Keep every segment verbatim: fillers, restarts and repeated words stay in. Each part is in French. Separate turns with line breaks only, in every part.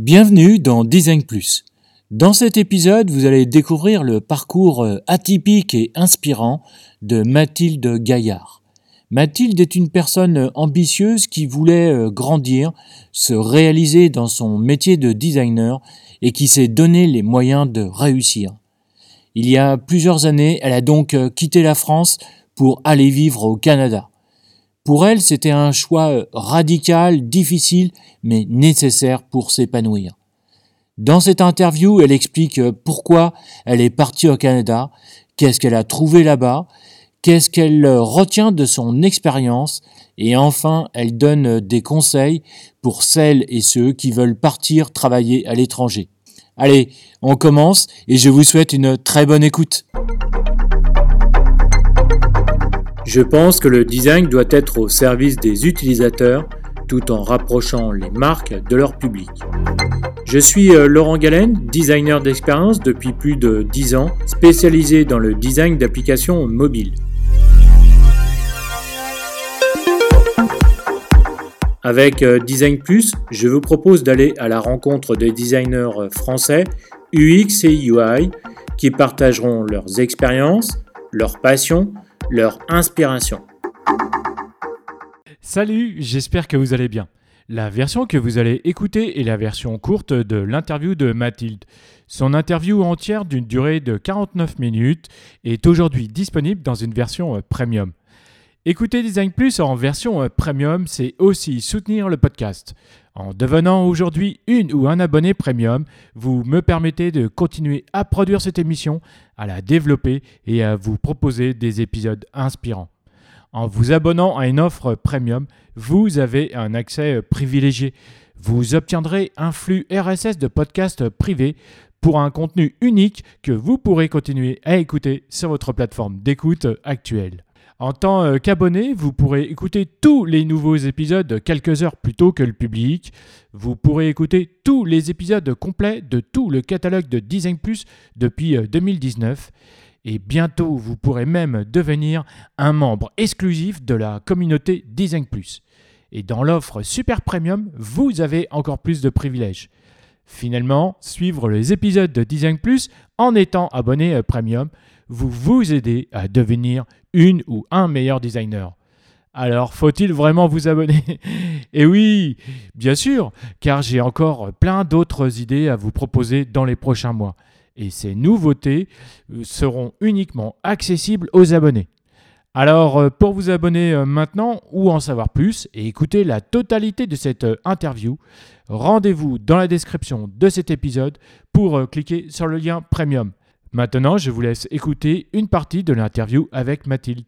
Bienvenue dans Design Plus. Dans cet épisode, vous allez découvrir le parcours atypique et inspirant de Mathilde Gaillard. Mathilde est une personne ambitieuse qui voulait grandir, se réaliser dans son métier de designer et qui s'est donné les moyens de réussir. Il y a plusieurs années, elle a donc quitté la France pour aller vivre au Canada. Pour elle, c'était un choix radical, difficile, mais nécessaire pour s'épanouir. Dans cette interview, elle explique pourquoi elle est partie au Canada, qu'est-ce qu'elle a trouvé là-bas, qu'est-ce qu'elle retient de son expérience, et enfin, elle donne des conseils pour celles et ceux qui veulent partir travailler à l'étranger. Allez, on commence et je vous souhaite une très bonne écoute. Je pense que le design doit être au service des utilisateurs tout en rapprochant les marques de leur public. Je suis Laurent Galen, designer d'expérience depuis plus de dix ans, spécialisé dans le design d'applications mobiles. Avec Design Plus, je vous propose d'aller à la rencontre des designers français U X et U I qui partageront leurs expériences, leurs passions, leur inspiration.
Salut, j'espère que vous allez bien. La version que vous allez écouter est la version courte de l'interview de Mathilde. Son interview entière d'une durée de quarante-neuf minutes est aujourd'hui disponible dans une version premium. Écouter Design Plus en version premium, c'est aussi soutenir le podcast. En devenant aujourd'hui une ou un abonné premium, vous me permettez de continuer à produire cette émission, à la développer et à vous proposer des épisodes inspirants. En vous abonnant à une offre premium, vous avez un accès privilégié. Vous obtiendrez un flux R S S de podcasts privés pour un contenu unique que vous pourrez continuer à écouter sur votre plateforme d'écoute actuelle. En tant qu'abonné, vous pourrez écouter tous les nouveaux épisodes quelques heures plus tôt que le public. Vous pourrez écouter tous les épisodes complets de tout le catalogue de Design Plus depuis deux mille dix-neuf. Et bientôt, vous pourrez même devenir un membre exclusif de la communauté Design Plus. Et dans l'offre Super Premium, vous avez encore plus de privilèges. Finalement, suivre les épisodes de Design Plus en étant abonné Premium, vous vous aidez à devenir une ou un meilleur designer. Alors, faut-il vraiment vous abonner ? Et oui, bien sûr, car j'ai encore plein d'autres idées à vous proposer dans les prochains mois. Et ces nouveautés seront uniquement accessibles aux abonnés. Alors, pour vous abonner maintenant ou en savoir plus et écouter la totalité de cette interview, rendez-vous dans la description de cet épisode pour cliquer sur le lien Premium. Maintenant, je vous laisse écouter une partie de l'interview avec Mathilde.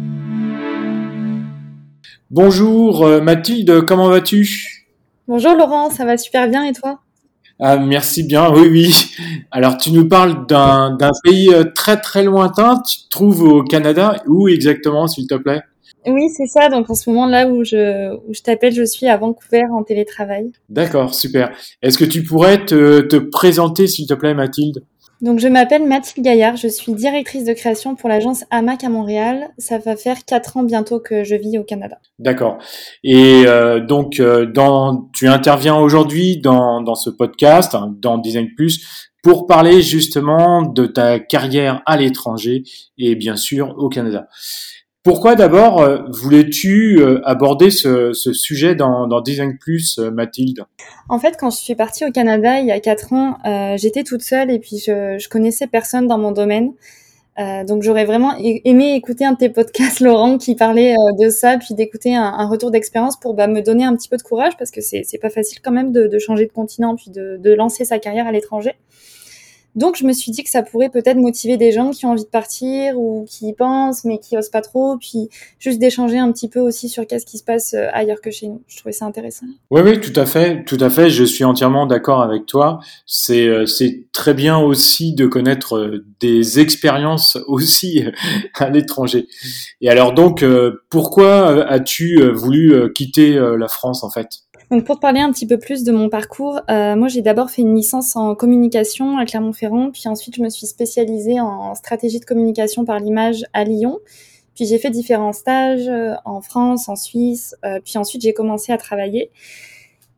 Bonjour Mathilde, comment vas-tu ?
Bonjour Laurent, ça va super bien et toi ?
Ah, merci bien, oui, oui. Alors, tu nous parles d'un, d'un pays très, très lointain. Tu te trouves au Canada. Où exactement, s'il te plaît ?
Oui, c'est ça. Donc, en ce moment, là où je, où je t'appelle, je suis à Vancouver en télétravail.
D'accord, super. Est-ce que tu pourrais te, te présenter, s'il te plaît, Mathilde ?
Donc, je m'appelle Mathilde Gaillard. Je suis directrice de création pour l'agence Hamac à Montréal. Ça va faire quatre ans bientôt que je vis au Canada.
D'accord. Et euh, donc, euh, dans, tu interviens aujourd'hui dans, dans ce podcast, hein, dans Design Plus, pour parler justement de ta carrière à l'étranger et bien sûr au Canada. Pourquoi d'abord euh, voulais-tu euh, aborder ce, ce sujet dans, dans Design Plus, euh, Mathilde ?
En fait, quand je suis partie au Canada il y a quatre ans, euh, j'étais toute seule et puis je, je connaissais personne dans mon domaine. Euh, donc j'aurais vraiment aimé écouter un de tes podcasts, Laurent, qui parlait euh, de ça, puis d'écouter un, un retour d'expérience pour bah, me donner un petit peu de courage, parce que c'est, c'est pas facile quand même de, de changer de continent, puis de, de lancer sa carrière à l'étranger. Donc je me suis dit que ça pourrait peut-être motiver des gens qui ont envie de partir ou qui y pensent mais qui osent pas trop, puis juste d'échanger un petit peu aussi sur qu'est-ce qui se passe ailleurs que chez nous. Je trouvais ça intéressant.
Oui, oui, tout à fait, tout à fait. Je suis entièrement d'accord avec toi. C'est c'est très bien aussi de connaître des expériences aussi à l'étranger. Et alors donc, pourquoi as-tu voulu quitter la France en fait ?
Donc pour te parler un petit peu plus de mon parcours, euh, moi j'ai d'abord fait une licence en communication à Clermont-Ferrand, puis ensuite je me suis spécialisée en stratégie de communication par l'image à Lyon. Puis j'ai fait différents stages en France, en Suisse, euh, puis ensuite j'ai commencé à travailler.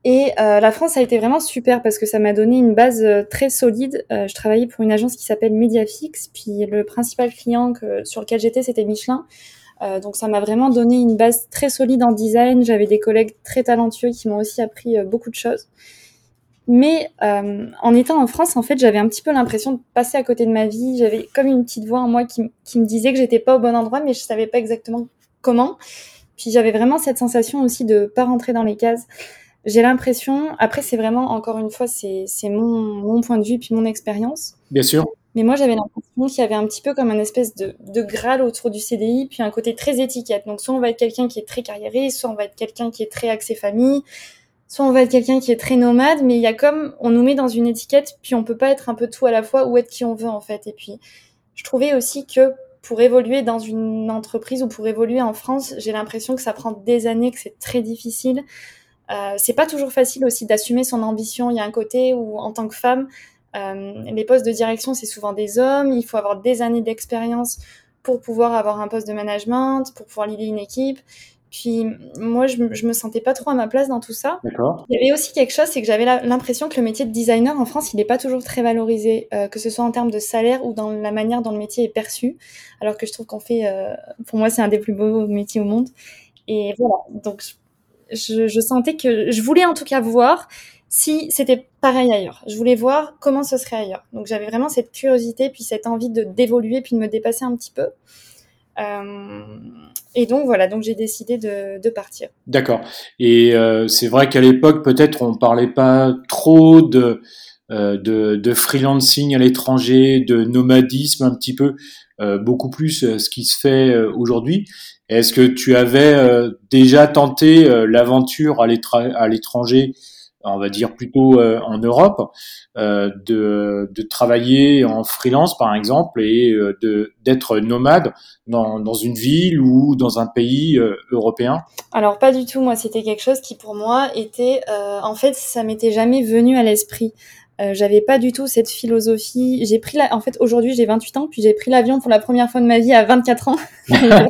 Et euh, la France a été vraiment super parce que ça m'a donné une base euh, très solide. Euh, je travaillais pour une agence qui s'appelle Mediafix, puis le principal client que, sur lequel j'étais, c'était Michelin. Euh, donc ça m'a vraiment donné une base très solide en design. J'avais des collègues très talentueux qui m'ont aussi appris euh, beaucoup de choses. Mais euh, en étant en France, en fait, j'avais un petit peu l'impression de passer à côté de ma vie. J'avais comme une petite voix en moi qui, qui me disait que j'étais pas au bon endroit, mais je savais pas exactement comment. Puis j'avais vraiment cette sensation aussi de pas rentrer dans les cases. J'ai l'impression, après c'est vraiment, encore une fois, c'est, c'est mon, mon point de vue puis mon expérience.
Bien sûr.
Mais moi j'avais l'impression qu'il y avait un petit peu comme un espèce de, de Graal autour du C D I, puis un côté très étiquette. Donc soit on va être quelqu'un qui est très carriériste, soit on va être quelqu'un qui est très axé famille, soit on va être quelqu'un qui est très nomade, mais il y a comme, on nous met dans une étiquette, puis on peut pas être un peu tout à la fois ou être qui on veut en fait. Et puis je trouvais aussi que pour évoluer dans une entreprise ou pour évoluer en France, j'ai l'impression que ça prend des années, que c'est très difficile. Euh, c'est pas toujours facile aussi d'assumer son ambition. Il y a un côté où, en tant que femme, euh, les postes de direction, c'est souvent des hommes. Il faut avoir des années d'expérience pour pouvoir avoir un poste de management, pour pouvoir leader une équipe. Puis moi, je, je me sentais pas trop à ma place dans tout ça.
D'accord.
Il y avait aussi quelque chose, c'est que j'avais la, l'impression que le métier de designer en France, il n'est pas toujours très valorisé, euh, que ce soit en termes de salaire ou dans la manière dont le métier est perçu. Alors que je trouve qu'on fait, euh, pour moi, c'est un des plus beaux métiers au monde. Et voilà, donc je, je sentais que je voulais en tout cas voir si c'était pareil ailleurs. Je voulais voir comment ce serait ailleurs. Donc j'avais vraiment cette curiosité, puis cette envie de d'évoluer, puis de me dépasser un petit peu. Euh, et donc voilà, donc j'ai décidé de, de partir.
D'accord. Et euh, c'est vrai qu'à l'époque, peut-être, on parlait pas trop de euh, de, de freelancing à l'étranger, de nomadisme un petit peu, euh, beaucoup plus euh, ce qui se fait euh, aujourd'hui. Est-ce que tu avais euh, déjà tenté euh, l'aventure à, l'étra- à l'étranger, on va dire plutôt euh, en Europe, euh, de, de travailler en freelance par exemple et euh, de d'être nomade dans, dans une ville ou dans un pays euh, européen?
Alors pas du tout, moi c'était quelque chose qui pour moi était, euh, en fait ça m'était jamais venu à l'esprit. Euh, j'avais pas du tout cette philosophie. J'ai pris la, en fait aujourd'hui j'ai vingt-huit ans, puis j'ai pris l'avion pour la première fois de ma vie à vingt-quatre ans. euh,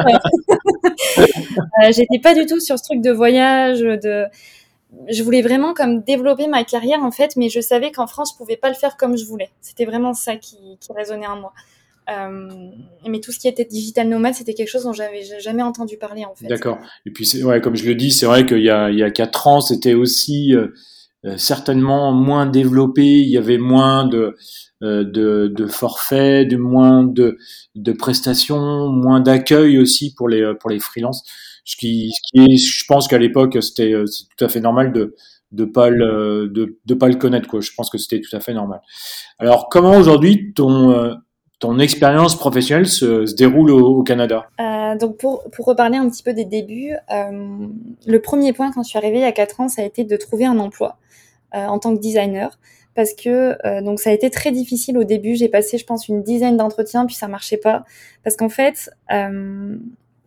j'étais pas du tout sur ce truc de voyage, de, je voulais vraiment comme développer ma carrière en fait, mais je savais qu'en France je pouvais pas le faire comme je voulais. C'était vraiment ça qui, qui résonnait en moi. Euh, mais tout ce qui était digital nomade, c'était quelque chose dont j'avais jamais entendu parler en fait.
D'accord. Et puis, c'est, ouais, comme je le dis, c'est vrai qu'il y a, il y a quatre ans, c'était aussi euh, euh, certainement moins développé. Il y avait moins de, euh, de, de forfaits, de moins de, de prestations, moins d'accueil aussi pour les, pour les freelances. Ce qui, ce qui est, je pense qu'à l'époque, c'était, euh, c'est tout à fait normal de, de pas le, de, de pas le connaître, quoi. Je pense que c'était tout à fait normal. Alors, comment aujourd'hui ton, euh, ton expérience professionnelle se, se déroule au, au Canada?
Euh, donc pour, pour reparler un petit peu des débuts, euh, le premier point quand je suis arrivée il y a quatre ans, ça a été de trouver un emploi euh, en tant que designer. Parce que euh, donc ça a été très difficile au début. J'ai passé, je pense, une dizaine d'entretiens, puis ça marchait pas. Parce qu'en fait, euh,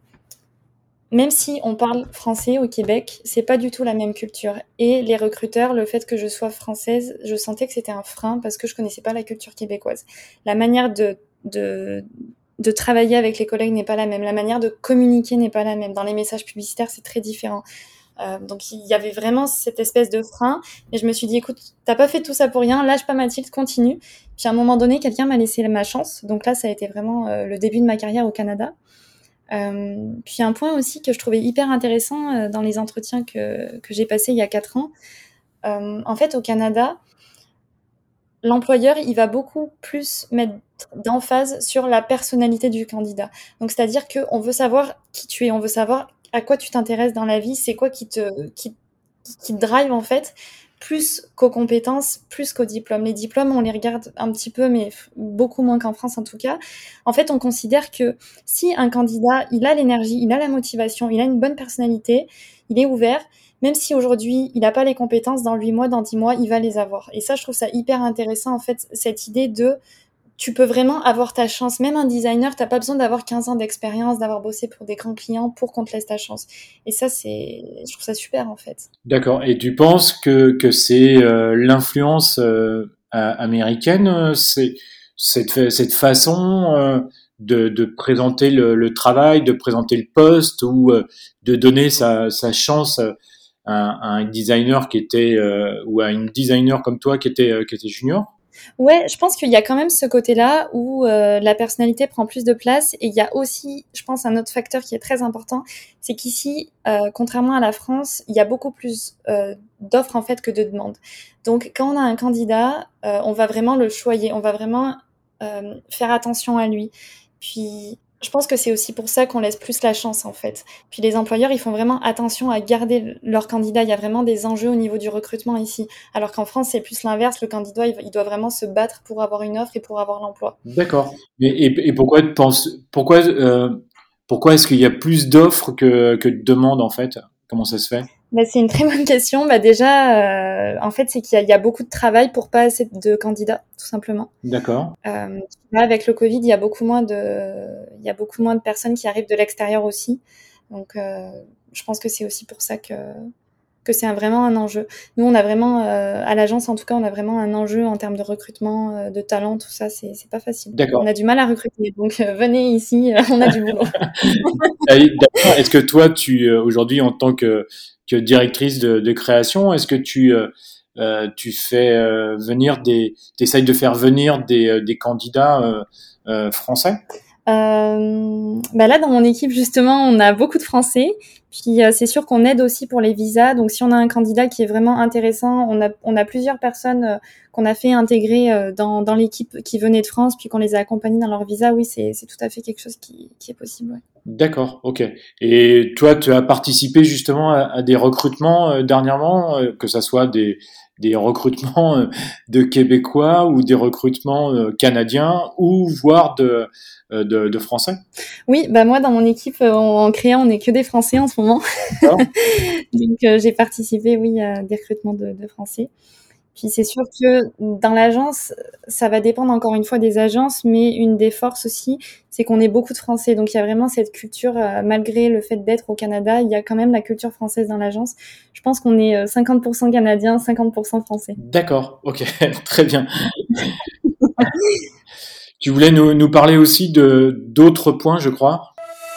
même si on parle français au Québec, c'est pas du tout la même culture. Et les recruteurs, le fait que je sois française, je sentais que c'était un frein parce que je connaissais pas la culture québécoise. La manière de, de, de travailler avec les collègues n'est pas la même. La manière de communiquer n'est pas la même. Dans les messages publicitaires, c'est très différent. Euh, donc il y avait vraiment cette espèce de frein. Et je me suis dit, écoute, t'as pas fait tout ça pour rien, lâche pas Mathilde, continue. Puis à un moment donné, quelqu'un m'a laissé ma chance. Donc là, ça a été vraiment euh, le début de ma carrière au Canada. Euh, puis un point aussi que je trouvais hyper intéressant euh, dans les entretiens que, que j'ai passés il y a quatre ans, euh, en fait au Canada, l'employeur il va beaucoup plus mettre d'emphase sur la personnalité du candidat. Donc c'est-à-dire qu'on veut savoir qui tu es, on veut savoir à quoi tu t'intéresses dans la vie, c'est quoi qui te, qui, qui te drive en fait, plus qu'aux compétences, plus qu'aux diplômes. Les diplômes, on les regarde un petit peu, mais beaucoup moins qu'en France en tout cas. En fait, on considère que si un candidat, il a l'énergie, il a la motivation, il a une bonne personnalité, il est ouvert, même si aujourd'hui, il n'a pas les compétences, dans huit mois, dans dix mois, il va les avoir. Et ça, je trouve ça hyper intéressant, en fait, cette idée de tu peux vraiment avoir ta chance. Même un designer, t'as pas besoin d'avoir quinze ans d'expérience, d'avoir bossé pour des grands clients pour qu'on te laisse ta chance. Et ça, c'est, je trouve ça super, en fait.
D'accord. Et tu penses que, que c'est euh, l'influence euh, américaine, euh, c'est cette, fa- cette façon euh, de, de présenter le, le travail, de présenter le poste ou euh, de donner sa, sa chance un, un designer qui était euh, ou à une designer comme toi qui était euh, qui était junior?
Ouais, je pense qu'il y a quand même ce côté-là où euh, la personnalité prend plus de place et il y a aussi, je pense, un autre facteur qui est très important, c'est qu'ici, euh, contrairement à la France, il y a beaucoup plus euh, d'offres en fait que de demandes. Donc, quand on a un candidat, euh, on va vraiment le choyer, on va vraiment euh, faire attention à lui. Puis, je pense que c'est aussi pour ça qu'on laisse plus la chance en fait. Puis les employeurs, ils font vraiment attention à garder leurs candidats. Il y a vraiment des enjeux au niveau du recrutement ici. Alors qu'en France, c'est plus l'inverse. Le candidat, il, il doit vraiment se battre pour avoir une offre et pour avoir l'emploi.
D'accord. Et, et, et pourquoi tu penses, pourquoi, euh, pourquoi est-ce qu'il y a plus d'offres que, que de demandes en fait? Comment ça se fait?
Bah, c'est une très bonne question. Bah, déjà, euh, en fait, c'est qu'il y a, il y a beaucoup de travail pour pas assez de candidats, tout simplement.
D'accord.
Euh, là, avec le Covid, il y a beaucoup moins de, il y a beaucoup moins de personnes qui arrivent de l'extérieur aussi. Donc, euh, je pense que c'est aussi pour ça que que c'est un, vraiment un enjeu. Nous, on a vraiment, euh, à l'agence en tout cas, on a vraiment un enjeu en termes de recrutement, euh, de talent, tout ça, c'est, c'est pas facile.
D'accord.
On a du mal à recruter, donc euh, venez ici, euh, on a du boulot.
D'accord. Est-ce que toi, tu aujourd'hui, en tant que, que directrice de, de création, est-ce que tu euh, tu fais euh, venir des, t'essayes de faire venir des, des candidats euh, euh, français?
Euh, bah là, dans mon équipe, justement, on a beaucoup de Français. Puis, euh, c'est sûr qu'on aide aussi pour les visas. Donc, si on a un candidat qui est vraiment intéressant, on a, on a plusieurs personnes euh, qu'on a fait intégrer euh, dans, dans l'équipe qui venaient de France, puis qu'on les a accompagnés dans leur visa. Oui, c'est, c'est tout à fait quelque chose qui, qui est possible. Ouais.
D'accord, ok. Et toi, tu as participé justement à, à des recrutements euh, dernièrement, euh, que ça soit des, des recrutements euh, de Québécois ou des recrutements euh, canadiens ou voire de De, de français?
Oui, bah moi dans mon équipe en, en créa, on n'est que des Français en ce moment. Oh. Donc euh, j'ai participé, oui, à des recrutements de, de Français. Puis c'est sûr que dans l'agence, ça va dépendre encore une fois des agences, mais une des forces aussi, c'est qu'on est beaucoup de Français. Donc il y a vraiment cette culture, euh, malgré le fait d'être au Canada, il y a quand même la culture française dans l'agence. Je pense qu'on est cinquante pour cent Canadiens, cinquante pour cent Français.
D'accord, ok, très bien. Tu voulais nous, nous parler aussi de d'autres points, je crois.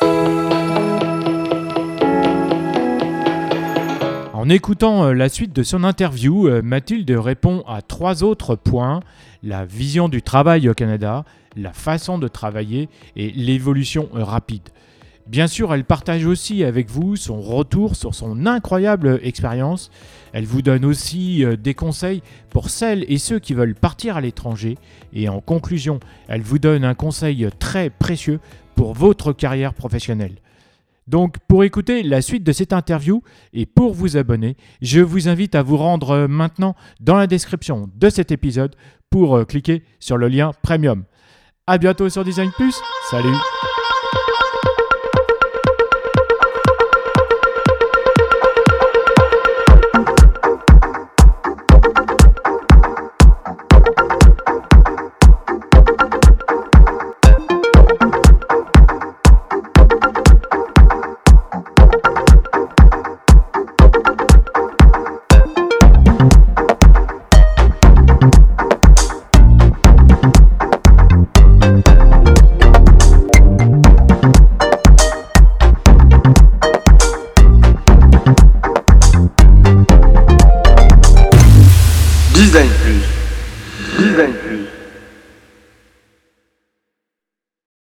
En écoutant la suite de son interview, Mathilde répond à trois autres points: la vision du travail au Canada, la façon de travailler et l'évolution rapide. Bien sûr, elle partage aussi avec vous son retour sur son incroyable expérience. Elle vous donne aussi des conseils pour celles et ceux qui veulent partir à l'étranger. Et en conclusion, elle vous donne un conseil très précieux pour votre carrière professionnelle. Donc, pour écouter la suite de cette interview et pour vous abonner, je vous invite à vous rendre maintenant dans la description de cet épisode pour cliquer sur le lien Premium. À bientôt sur Design Plus. Salut!